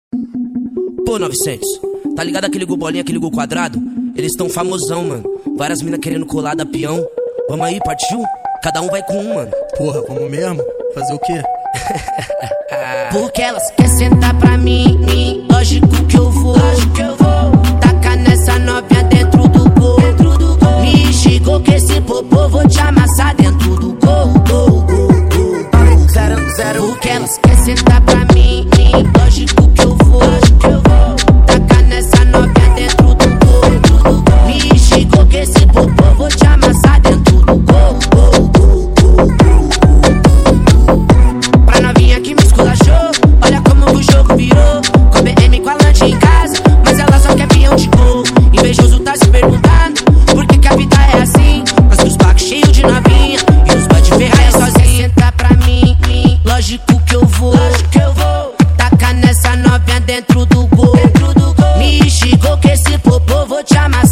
Pô, 900, tá ligado aquele gol bolinha, aquele gol quadrado? Eles tão famosão, mano. Várias minas querendo colar da peão. Vamos aí, partiu? Cada um vai com um, mano. Porra, vamos mesmo? Fazer o quê? Porque elas querem sentar pra mim, lógico que eu vou. Tacar nessa novinha dentro do gol. Me chegou que esse popô vou te amassar dentro do gol. Porque elas querem sentar pra mim, lógico que eu vou. Tacar nessa novinha dentro do gol. Me chegou que esse popô vou te amassar dentro do gol. Pra novinha que me esculachou, olha como o jogo virou. Com BM com a lanche em casa, mas ela só quer peão de gol. Invejoso tá se perguntando por que a vida é assim. Mas os pacos cheios de novinha e os bate ferraia sozinho. Senta pra mim, lógico que eu vou. Tacar nessa novinha dentro do gol. Me chegou que esse popô vou te amassar.